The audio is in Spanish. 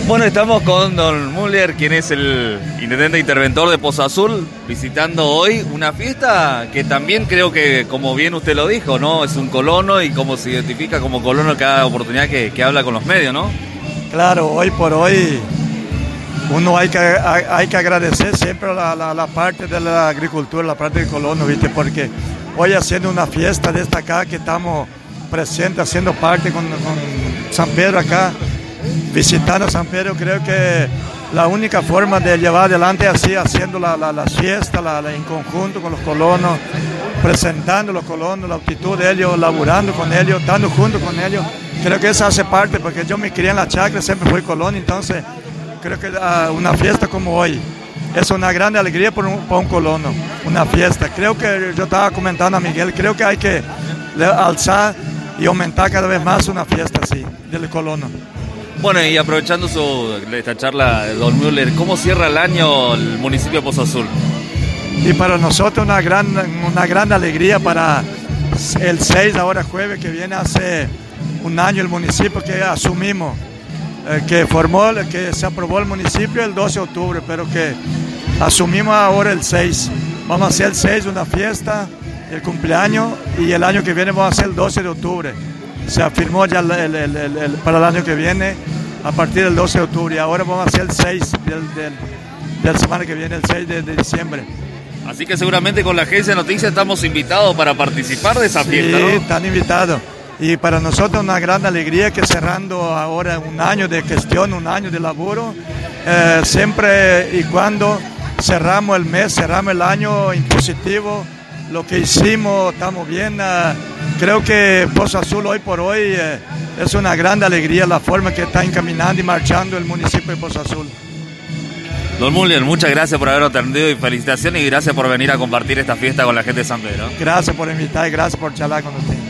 Bueno, estamos con don Müller, quien es el intendente interventor de Pozo Azul, visitando hoy una fiesta que también creo que, como bien usted lo dijo, ¿no? Es un colono y como se identifica como colono cada oportunidad que habla con los medios, ¿no? Claro, hoy por hoy uno hay que agradecer siempre la parte de la agricultura, la parte del colono, ¿viste? Porque hoy haciendo una fiesta de esta acá que estamos presentes, haciendo parte con San Pedro acá, visitando San Pedro, creo que la única forma de llevar adelante es así, haciendo la fiesta en conjunto con los colonos, presentando a los colonos, la actitud de ellos, laburando con ellos, estando junto con ellos. Creo que eso hace parte, porque yo me crié en la chacra, siempre fui colono, entonces creo que una fiesta como hoy es una gran alegría para un colono, una fiesta. Creo que yo estaba comentando a Miguel, creo que hay que alzar y aumentar cada vez más una fiesta así, del colono. Bueno, y aprovechando esta charla, don Müller, ¿cómo cierra el año el municipio de Pozo Azul? Y para nosotros una gran alegría para el 6, ahora jueves, que viene hace un año el municipio que asumimos, que se aprobó el municipio el 12 de octubre, pero que asumimos ahora el 6. Vamos a hacer el 6 una fiesta, el cumpleaños, y el año que viene vamos a hacer el 12 de octubre. Se afirmó ya para el año que viene a partir del 12 de octubre, y ahora vamos a hacer el 6 de la semana que viene, el 6 de diciembre. Así que seguramente con la agencia de noticias estamos invitados para participar de esa fiesta, ¿no? Sí, están invitados. Y para nosotros una gran alegría que cerrando ahora un año de gestión, un año de laburo, siempre y cuando cerramos el mes, cerramos el año en positivo, lo que hicimos, estamos bien. Creo que Pozo Azul hoy por hoy es una gran alegría la forma que está encaminando y marchando el municipio de Pozo Azul. Don Müller, muchas gracias por habernos atendido y felicitaciones, y gracias por venir a compartir esta fiesta con la gente de San Pedro. Gracias por invitar y gracias por charlar con usted.